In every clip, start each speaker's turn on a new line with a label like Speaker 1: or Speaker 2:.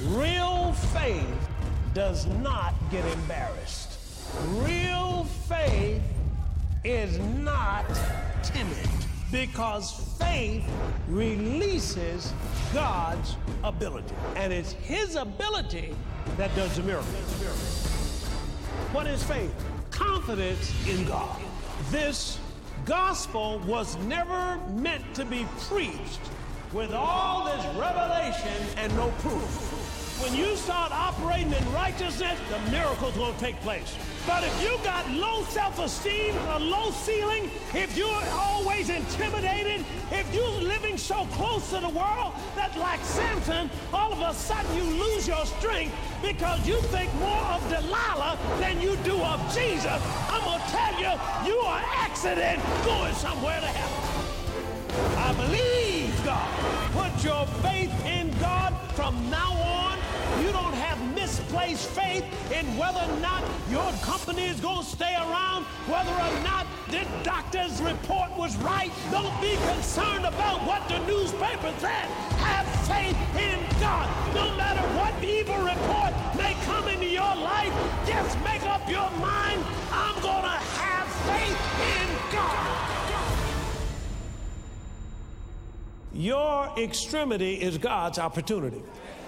Speaker 1: Real faith does not get embarrassed. Real faith is not timid, because faith releases God's ability. And it's His ability that does the miracle. What is faith? Confidence in God. This gospel was never meant to be preached with all this revelation and no proof. When you start operating in righteousness, the miracle's going to take place. But if you got low self-esteem, a low ceiling, if you're always intimidated, if you're living so close to the world that, like Samson, all of a sudden you lose your strength because you think more of Delilah than you do of Jesus, I'm going to tell you, you are an accident going somewhere to heaven. I believe God. Put your faith in God from now on. You don't have misplaced faith in whether or not your company is going to stay around, whether or not the doctor's report was right. Don't be concerned about what the newspaper said. Have faith in God. No matter what evil report may come into your life, just make up your mind, I'm going to have faith in God. Your extremity is God's opportunity.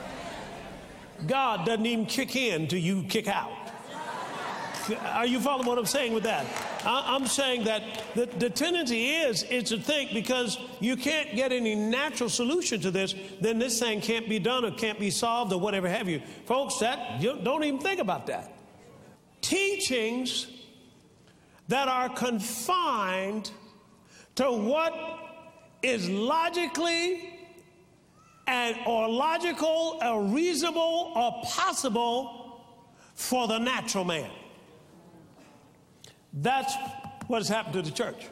Speaker 1: God doesn't even kick in till you kick out. Are you following what I'm saying with that? I'm saying that the tendency is to think because you can't get any natural solution to this, then this thing can't be done or can't be solved or whatever have you. Folks, don't even think about that. Teachings that are confined to what is logically or logical or reasonable or possible for the natural man. That's what has happened to the church.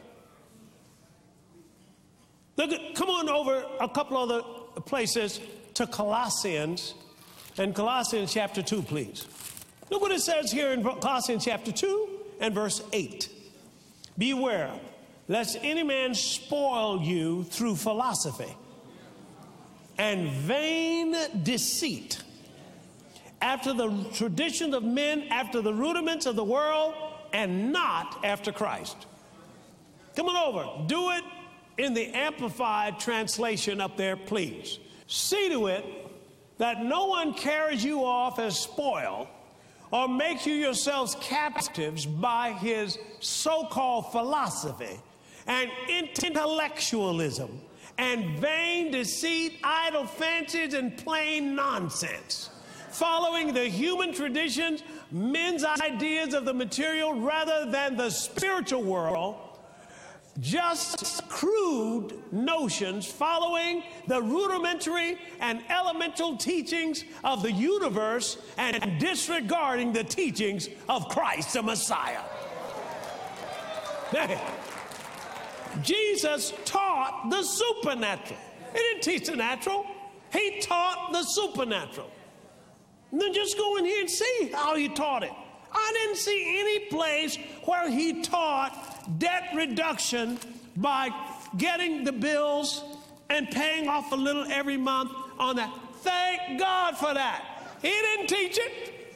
Speaker 1: Come on over a couple other places to Colossians, and Colossians chapter 2, please. Look what it says here in Colossians chapter 2 and verse 8. Beware, lest any man spoil you through philosophy and vain deceit, after the traditions of men, after the rudiments of the world, and not after Christ. Come on over. Do it in the Amplified translation up there, please. See to it that no one carries you off as spoil or makes you yourselves captives by his so-called philosophy and intellectualism and vain deceit, idle fancies, and plain nonsense, following the human traditions, men's ideas of the material rather than the spiritual world, just crude notions, following the rudimentary and elemental teachings of the universe and disregarding the teachings of Christ the Messiah. Jesus taught the supernatural. He didn't teach the natural. He taught the supernatural. And then just go in here and see how he taught it. I didn't see any place where he taught debt reduction by getting the bills and paying off a little every month on that. Thank God for that. He didn't teach it.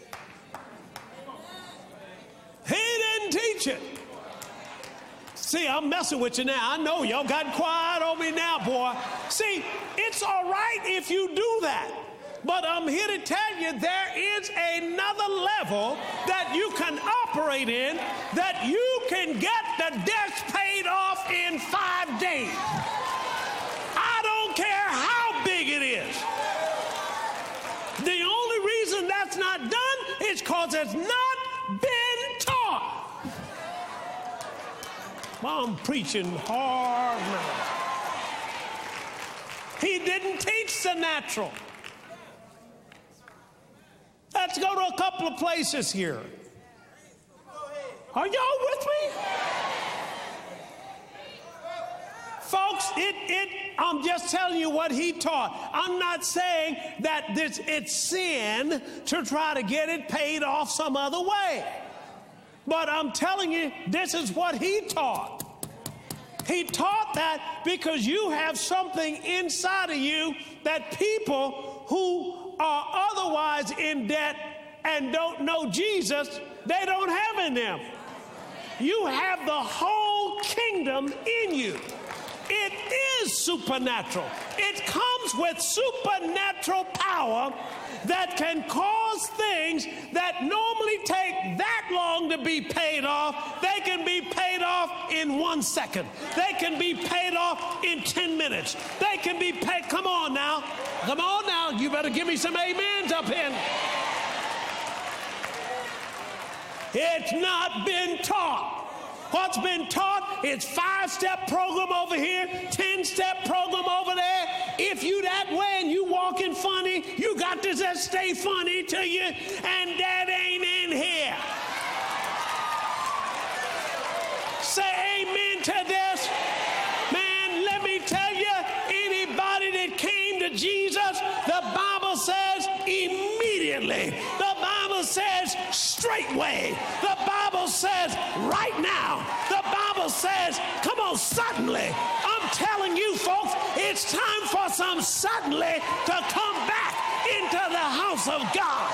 Speaker 1: He didn't teach it. See, I'm messing with you now. I know y'all got quiet on me now, boy. See, it's all right if you do that. But I'm here to tell you there is another level that you can operate in, that you can get the debts paid off in 5 days. I don't care how big it is. The only reason that's not done is because it's not been taught. Well, I'm preaching hard now. He didn't teach the natural. Let's go to a couple of places here. Are y'all with me? Folks, I'm just telling you what he taught. I'm not saying that it's sin to try to get it paid off some other way. But I'm telling you, this is what he taught. He taught that because you have something inside of you that people who are otherwise in debt and don't know Jesus, they don't have in them. You have the whole kingdom in you. It is supernatural. It comes with supernatural power that can cause things that normally take that long to be paid off. They can be paid off in 1 second. They can be paid off in 10 minutes. They can be paid. Come on now. Come on now. You better give me some amens up here. It's not been taught. What's been taught is 5-step program over here, 10-step program over there. If you that way and you walking funny, you got to just stay funny till you, and that ain't in here. Say amen to this. Man, let me tell you, anybody that came to Jesus, the Bible says immediately. The Bible says straightway. The Bible says right now. The Bible says, come on, suddenly. I'm telling you, folks, it's time for some suddenly to come back into the house of God.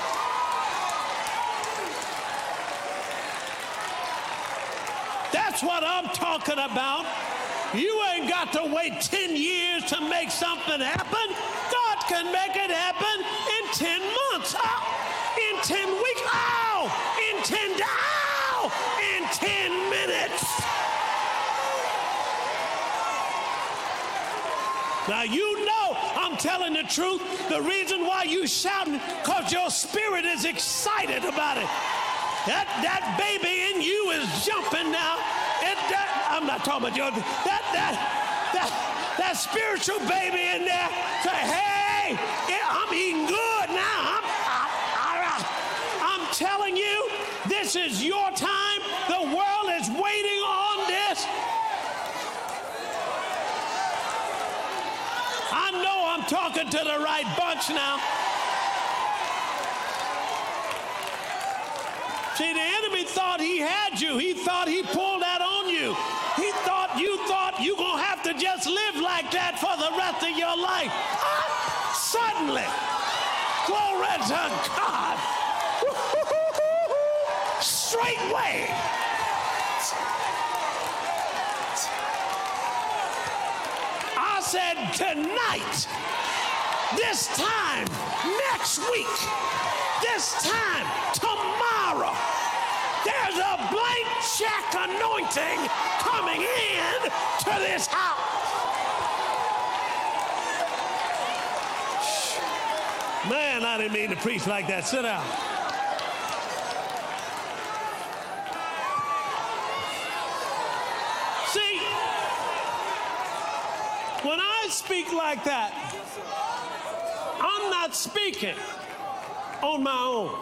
Speaker 1: That's what I'm talking about. You ain't got to wait 10 years to make something happen. God can make it happen in 10 months. In 10 weeks. In 10 days. In 10 minutes. Now you know I'm telling the truth. The reason why you shouting, because your spirit is excited about it. That baby in you is jumping now. I'm not talking about your that spiritual baby in there. Say, hey, I'm eating good now. I'm telling you, this is your time. The world is waiting on this. I know I'm talking to the right bunch now. See, the enemy thought he had you. He thought he pulled that on you. He thought you going to have to just live like that for the rest of your life. Suddenly, glory to God. Straightway. I said tonight, this time next week, this time tomorrow, there's a blank check anointing coming in to this house. Man, I didn't mean to preach like that. Sit down. See, when I speak like that, I'm not speaking on my own.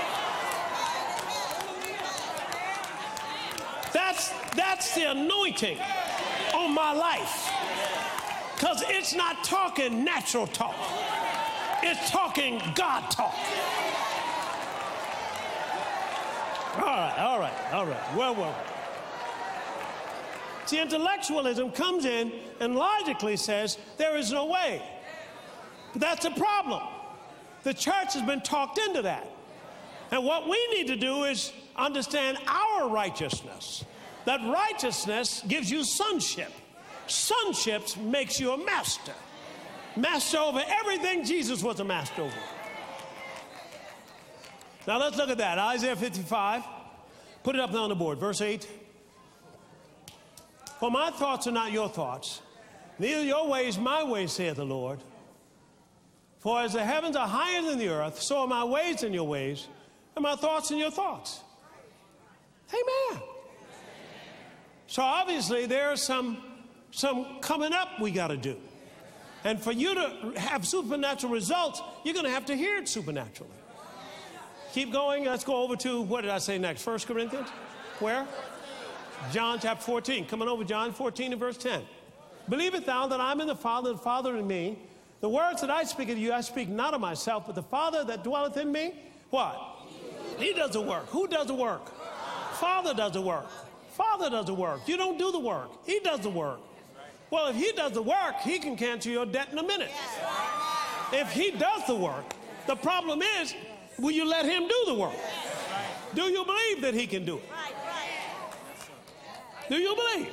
Speaker 1: That's the anointing on my life. Because it's not talking natural talk. It's talking God talk. All right. Well. See, intellectualism comes in and logically says there is no way. But that's a problem. The church has been talked into that. And what we need to do is understand our righteousness. That righteousness gives you sonship. Sonship makes you a master. Master over everything Jesus was a master over. Now let's look at that. Isaiah 55. Put it up there on the board. Verse 8. For my thoughts are not your thoughts, neither your ways my ways, saith the Lord. For as the heavens are higher than the earth, so are my ways than your ways, and my thoughts than your thoughts. Amen. So obviously there's some coming up we got to do. And for you to have supernatural results, you're going to have to hear it supernaturally. Keep going. Let's go over to, what did I say next? 1 Corinthians? Where? John chapter 14. Coming over, John 14 and verse 10. Believest thou that I'm in the Father, and the Father in me? The words that I speak unto you, I speak not of myself, but the Father that dwelleth in me, what? He does the work. Who does the work? Father does the work. Father does the work. You don't do the work. He does the work. Well, if he does the work, he can cancel your debt in a minute. If he does the work, The problem is, will you let him do the work? Do you believe that he can do it? Do you believe?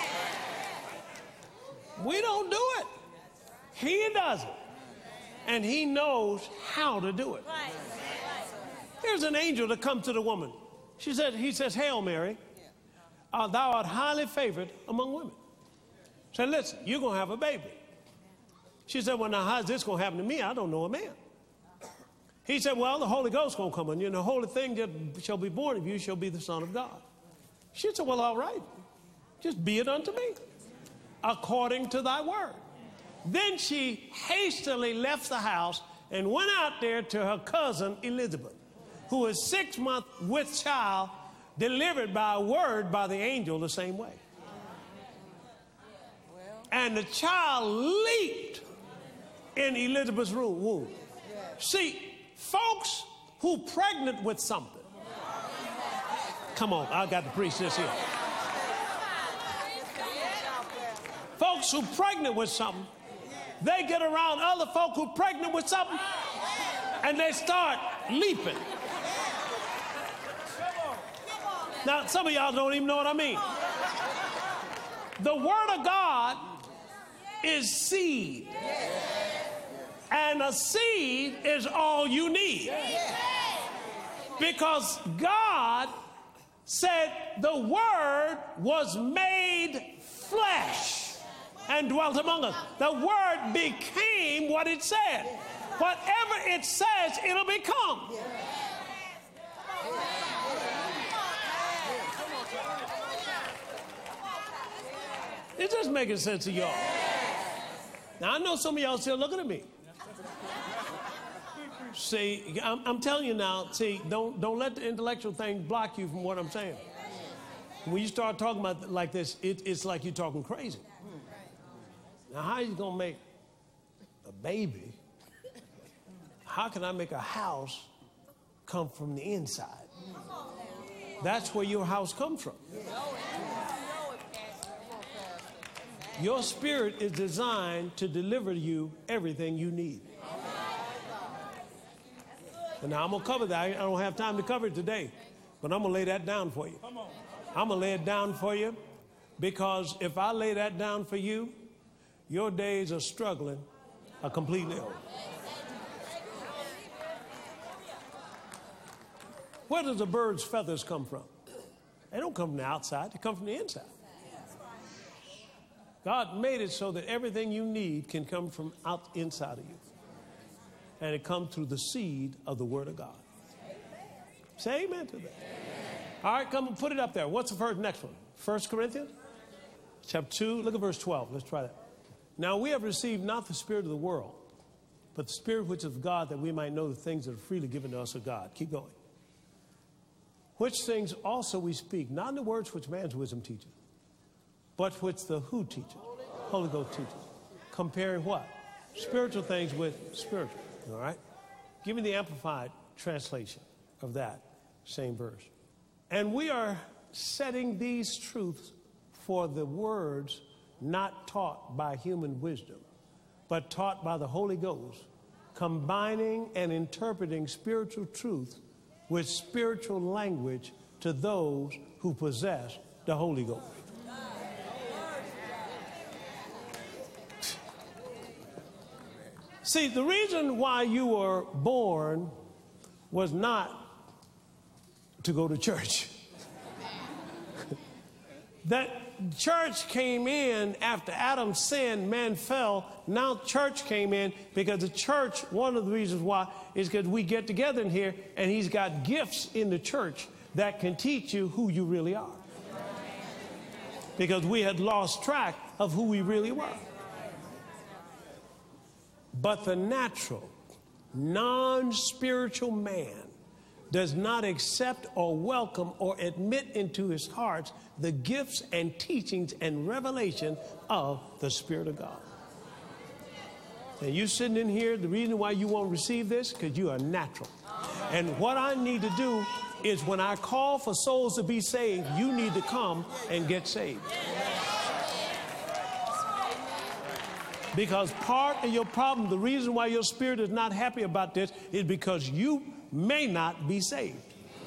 Speaker 1: We don't do it. He does it. And he knows how to do it. Here's an angel to come to the woman. He says, Hail Mary, thou art highly favored among women. Said, listen, you're going to have a baby. She said, well, now, how's this going to happen to me? I don't know a man. He said, well, the Holy Ghost going to come on you, and the holy thing that shall be born of you shall be the Son of God. She said, well, all right. Just be it unto me, according to thy word. Then she hastily left the house and went out there to her cousin Elizabeth, who was 6 months with child, delivered by a word by the angel the same way. And the child leaped in Elizabeth's womb. See, folks who pregnant with something. Come on, I got to preach this here. Folks who pregnant with something, they get around other folk who pregnant with something, and they start leaping. Now, some of y'all don't even know what I mean. The Word of God is seed. And a seed is all you need. Because God said the Word was made flesh and dwelt among us. The Word became what it said. Whatever it says, it'll become. It's just making sense to y'all. Now, I know some of y'all still looking at me. See, I'm telling you now, see, don't let the intellectual thing block you from what I'm saying. When you start talking about it like this, it's like you're talking crazy. Now, how are you going to make a baby? How can I make a house come from the inside? That's where your house comes from. Your spirit is designed to deliver you everything you need. And now I'm going to cover that. I don't have time to cover it today, but I'm going to lay that down for you. I'm going to lay it down for you because if I lay that down for you, your days of struggling are completely over. Where does a bird's feathers come from? They don't come from the outside. They come from the inside. God made it so that everything you need can come from inside of you. And it comes through the seed of the Word of God. Say amen to that. All right, come and put it up there. What's the first next one? 1 Corinthians chapter 2. Look at verse 12. Let's try that. Now we have received not the spirit of the world, but the Spirit which is of God, that we might know the things that are freely given to us of God. Keep going. Which things also we speak, not in the words which man's wisdom teaches, but which the who teaches? Holy Ghost teaches. Comparing what? Spiritual things with spiritual. All right? Give me the Amplified translation of that same verse. And we are setting these truths for the words not taught by human wisdom, but taught by the Holy Ghost, combining and interpreting spiritual truth with spiritual language to those who possess the Holy Ghost. See, the reason why you were born was not to go to church. That church came in after Adam sinned, man fell. Now church came in because the church, one of the reasons why is because we get together in here and he's got gifts in the church that can teach you who you really are. Because we had lost track of who we really were. But the natural, non-spiritual man does not accept or welcome or admit into his heart the gifts and teachings and revelation of the Spirit of God. And you sitting in here, the reason why you won't receive this, because you are natural. And what I need to do is when I call for souls to be saved, you need to come and get saved. Because part of your problem, the reason why your spirit is not happy about this is because you may not be saved.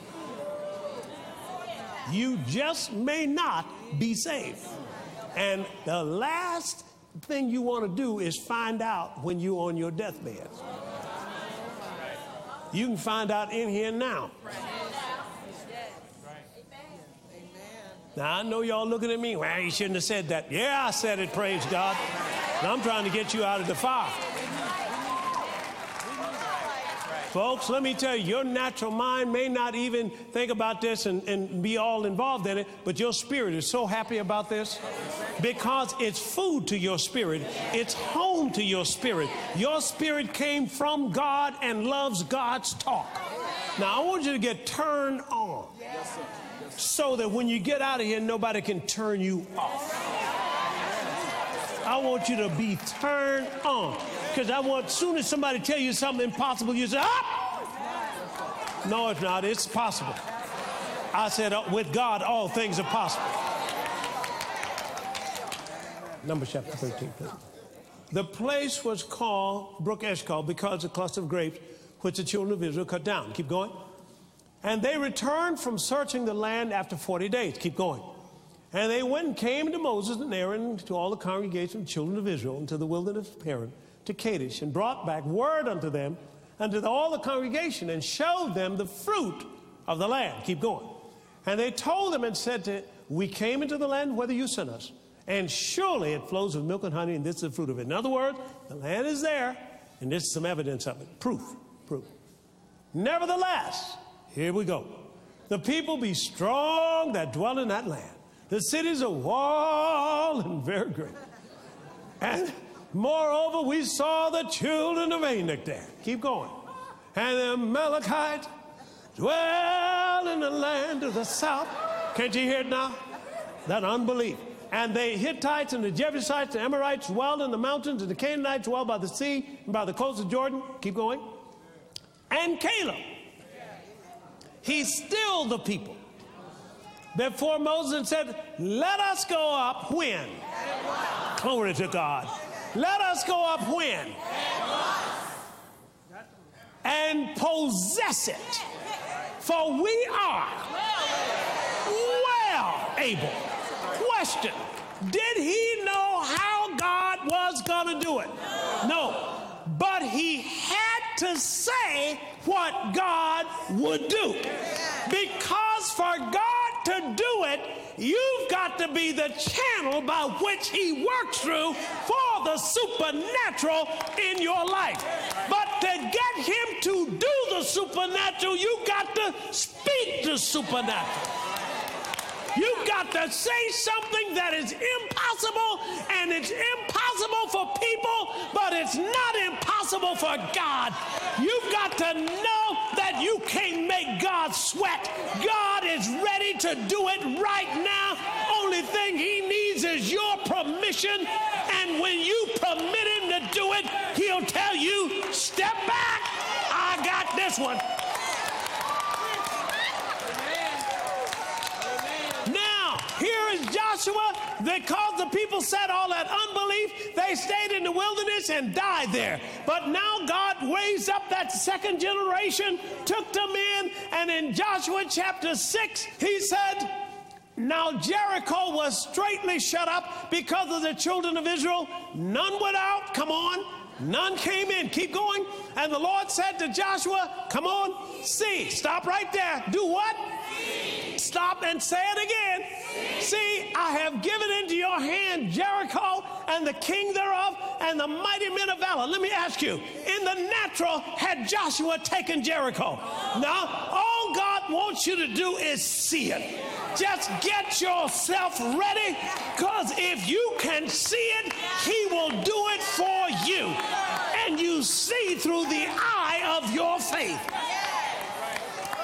Speaker 1: You just may not be saved. And the last thing you want to do is find out when you're on your deathbed. You can find out in here now. Now, I know y'all looking at me. Well, you shouldn't have said that. Yeah, I said it, praise God. Now, I'm trying to get you out of the fire. Folks, let me tell you, your natural mind may not even think about this and be all involved in it, but your spirit is so happy about this because it's food to your spirit. It's home to your spirit. Your spirit came from God and loves God's talk. Now, I want you to get turned on so that when you get out of here, nobody can turn you off. I want you to be turned on. Because I want, as soon as somebody tell you something impossible, you say, ah! No, it's not. It's possible. I said, with God, all things are possible. Numbers chapter 13, please. The place was called Brook Eshcol because of the cluster of grapes which the children of Israel cut down. Keep going. And they returned from searching the land after 40 days. Keep going. And they went and came to Moses and Aaron, to all the congregation of the children of Israel, into the wilderness of Paran, to Kadesh, and brought back word unto them, unto all the congregation, and showed them the fruit of the land. Keep going. And they told them and said, we came into the land whither you sent us, and surely it flows with milk and honey, and this is the fruit of it. In other words, the land is there, and this is some evidence of it. Proof. Nevertheless, here we go. The people be strong that dwell in that land. The cities are walled and very great. And moreover, we saw the children of Anak there. Keep going. And the Amalekites dwell in the land of the south. Can't you hear it now? That unbelief. And the Hittites and the Jebusites and the Amorites dwelled in the mountains, and the Canaanites dwelled by the sea and by the coast of Jordan. Keep going. And Caleb, he stilled the people before Moses and said, let us go up when? Glory to God. Let us go up when? And possess it. For we are well able. Question. Did he know how God was going to do it? No. But he had to say what God would do. Because for God to do it, you've got to be the channel by which he works through for the supernatural in your life. But to get him to do the supernatural, you've got to speak the supernatural. You've got to say something that is impossible, and it's impossible for people, but it's not impossible for God. You've got to know that you can't make God sweat. God is ready to do it right now. Only thing he needs is your permission, and when you permit him to do it, he'll tell you, step back, I got this one. Joshua, because the people said all that unbelief, they stayed in the wilderness and died there. But now God raised up that second generation, took them in, and in Joshua chapter 6, he said, now Jericho was straightly shut up because of the children of Israel. None went out, come on. None came in. Keep going. And the Lord said to Joshua, come on, see. Stop right there. Do what? Stop and say it again. See, I have given into your hand Jericho and the king thereof and the mighty men of valor. Let me ask you, in the natural, had Joshua taken Jericho? Now, all God wants you to do is see it. Just get yourself ready, because if you can see it, he will do it for you. And you see through the eye of your faith.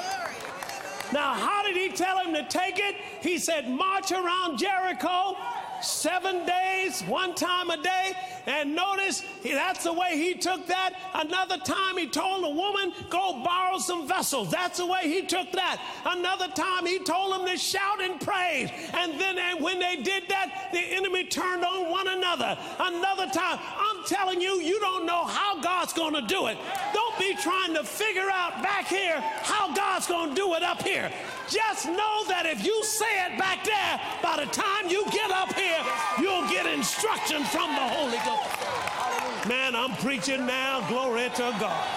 Speaker 1: Now, how did he tell him to take it? He said, march around Jericho 7 days, one time a day. And notice, that's the way he took that. Another time he told a woman, go borrow some vessels. That's the way he took that. Another time he told them to shout and praise. And then when they did that, the enemy turned on one another. Another time, I'm telling you, you don't know how God's going to do it. Don't be trying to figure out back here how God's going to do it up here. Just know that if you say it back there, by the time you get up here, you'll get instruction from the Holy Ghost. Man, I'm preaching now. Glory to God.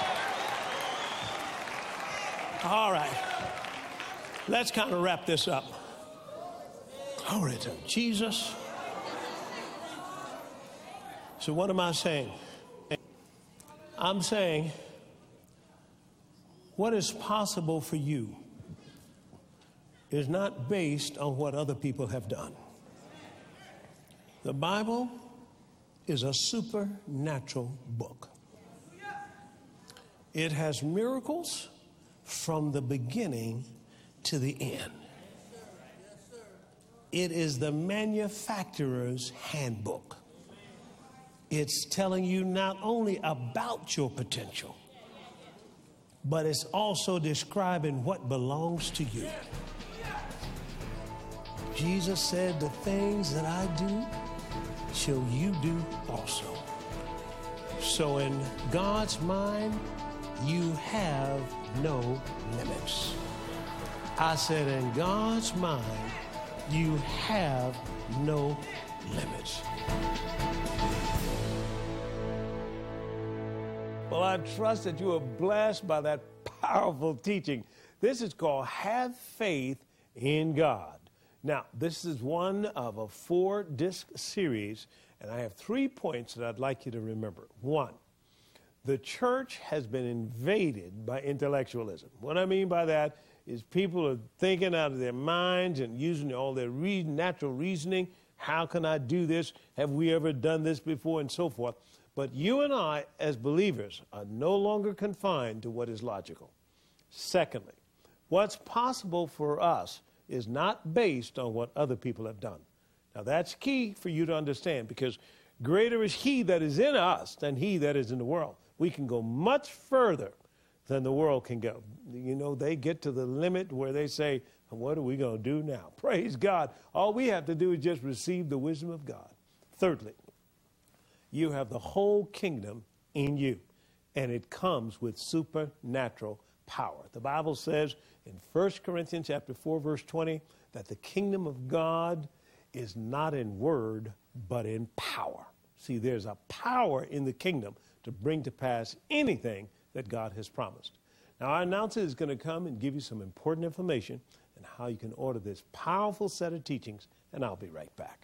Speaker 1: All right. Let's kind of wrap this up. Glory to Jesus. So what am I saying? I'm saying what is possible for you is not based on what other people have done. The Bible is a supernatural book. It has miracles from the beginning to the end. It is the manufacturer's handbook. It's telling you not only about your potential, but it's also describing what belongs to you. Jesus said, the things that I do, shall you do also. So in God's mind, you have no limits. I said, in God's mind, you have no limits. Well, I trust that you were blessed by that powerful teaching. This is called Have Faith in God. Now, this is one of a 4-disc series, and I have 3 points that I'd like you to remember. 1, the church has been invaded by intellectualism. What I mean by that is people are thinking out of their minds and using all their natural reasoning. How can I do this? Have we ever done this before? And so forth. But you and I, as believers, are no longer confined to what is logical. Secondly, what's possible for us is not based on what other people have done. Now, that's key for you to understand, because greater is he that is in us than he that is in the world. We can go much further than the world can go. You know, they get to the limit where they say, what are we going to do now? Praise God. All we have to do is just receive the wisdom of God. Thirdly, you have the whole kingdom in you, and it comes with supernatural power. The Bible says in 1 Corinthians chapter 4, verse 20, that the kingdom of God is not in word, but in power. See, there's a power in the kingdom to bring to pass anything that God has promised. Now, our announcer is going to come and give you some important information on how you can order this powerful set of teachings, and I'll be right back.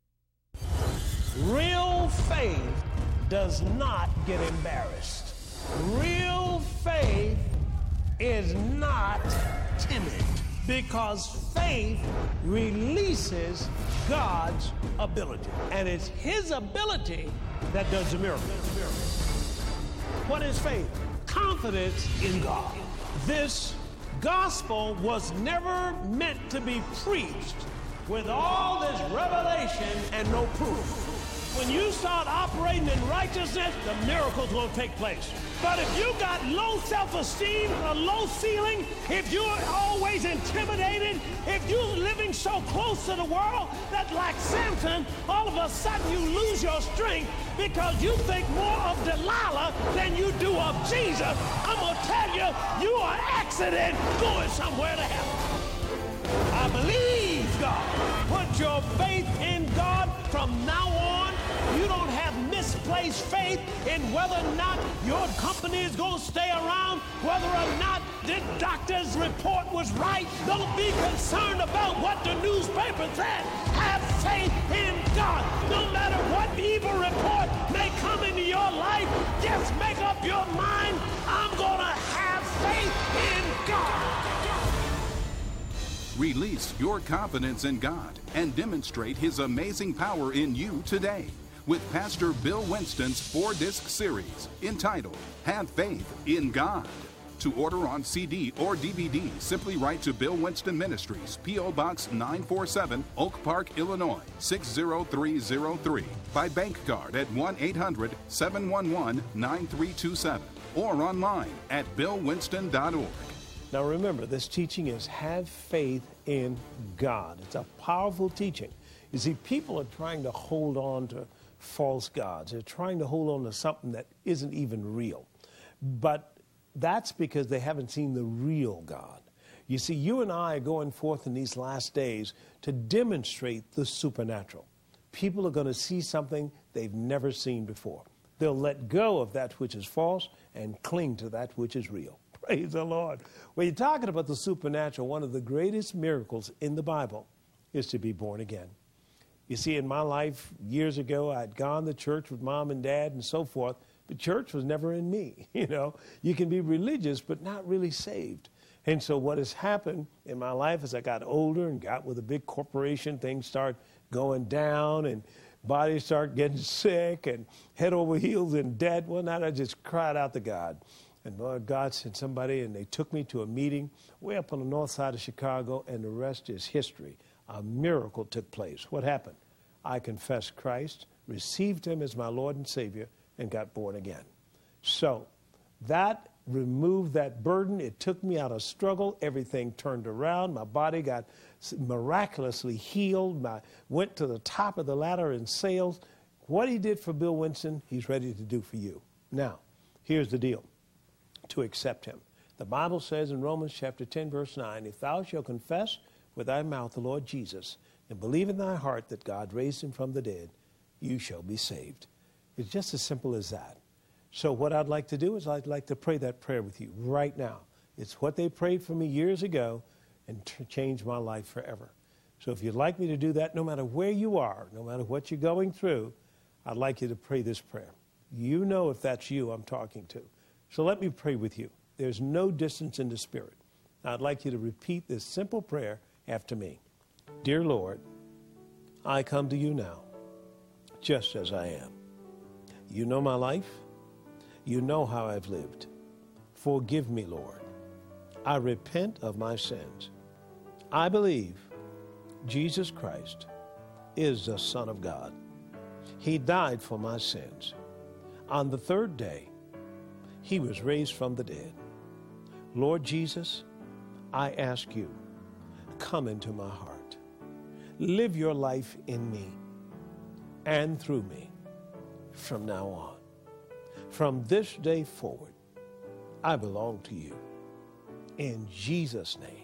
Speaker 1: Real faith does not get embarrassed. Real faith is not timid, because faith releases God's ability. And it's his ability that does the miracle. What is faith? Confidence in God. This gospel was never meant to be preached with all this revelation and no proof. When you start operating in righteousness, the miracles will take place. But if you got low self-esteem, a low ceiling, if you're always intimidated, if you're living so close to the world that, like Samson, all of a sudden you lose your strength because you think more of Delilah than you do of Jesus, I'm going to tell you, you are an accident going somewhere to heaven. I believe God. Put your faith in God from now on. You don't have misplaced faith in whether or not your company is going to stay around, whether or not the doctor's report was right. Don't be concerned about what the newspaper said. Have faith in God. No matter what evil report may come into your life, just make up your mind, I'm going to have faith in God.
Speaker 2: Release your confidence in God and demonstrate his amazing power in you today with Pastor Bill Winston's 4-disc series entitled Have Faith in God. To order on CD or DVD, simply write to Bill Winston Ministries, P.O. Box 947, Oak Park, Illinois, 60303. By bank card at 1-800-711-9327 or online at billwinston.org.
Speaker 1: Now remember, this teaching is have faith in God. It's a powerful teaching. You see, people are trying to hold on to false gods. They're trying to hold on to something that isn't even real. But that's because they haven't seen the real God. You see, you and I are going forth in these last days to demonstrate the supernatural. People are going to see something they've never seen before. They'll let go of that which is false and cling to that which is real. Praise the Lord. When you're talking about the supernatural, one of the greatest miracles in the Bible is to be born again. You see, in my life, years ago, I'd gone to church with mom and dad and so forth, but church was never in me. You know, you can be religious, but not really saved. And so what has happened in my life as I got older and got with a big corporation, things start going down and bodies start getting sick and head over heels in debt. Well, now I just cried out to God. And Lord, God sent somebody, and they took me to a meeting way up on the north side of Chicago, and the rest is history. A miracle took place. What happened? I confessed Christ, received him as my Lord and Savior, and got born again. So that removed that burden. It took me out of struggle. Everything turned around. My body got miraculously healed. I went to the top of the ladder in sales. What he did for Bill Winston, he's ready to do for you. Now, here's the deal. To accept him. The Bible says in Romans chapter 10, verse 9, if thou shalt confess with thy mouth the Lord Jesus and believe in thy heart that God raised him from the dead, you shall be saved. It's just as simple as that. So what I'd like to do is I'd like to pray that prayer with you right now. It's what they prayed for me years ago and changed my life forever. So if you'd like me to do that, no matter where you are, no matter what you're going through, I'd like you to pray this prayer. You know if that's you I'm talking to. So let me pray with you. There's no distance in the Spirit. Now, I'd like you to repeat this simple prayer after me. Dear Lord, I come to you now, just as I am. You know my life. You know how I've lived. Forgive me, Lord. I repent of my sins. I believe Jesus Christ is the Son of God. He died for my sins. On the third day, he was raised from the dead. Lord Jesus, I ask you, come into my heart. Live your life in me and through me from now on. From this day forward, I belong to you. In Jesus' name,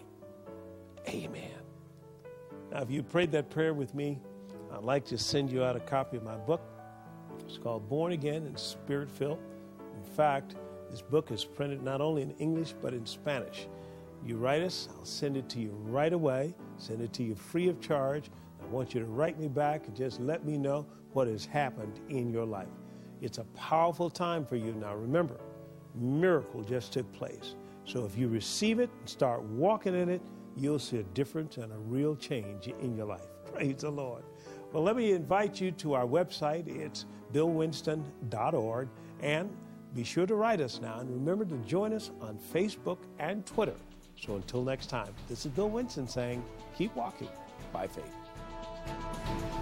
Speaker 1: amen. Now, if you prayed that prayer with me, I'd like to send you out a copy of my book. It's called Born Again and Spirit-Filled. In fact, this book is printed not only in English, but in Spanish. You write us, I'll send it to you right away, send it to you free of charge. I want you to write me back and just let me know what has happened in your life. It's a powerful time for you. Now remember, miracle just took place. So if you receive it and start walking in it, you'll see a difference and a real change in your life. Praise the Lord. Well, let me invite you to our website. It's billwinston.org. And be sure to write us now, and remember to join us on Facebook and Twitter. So until next time, this is Bill Winston saying, keep walking by faith.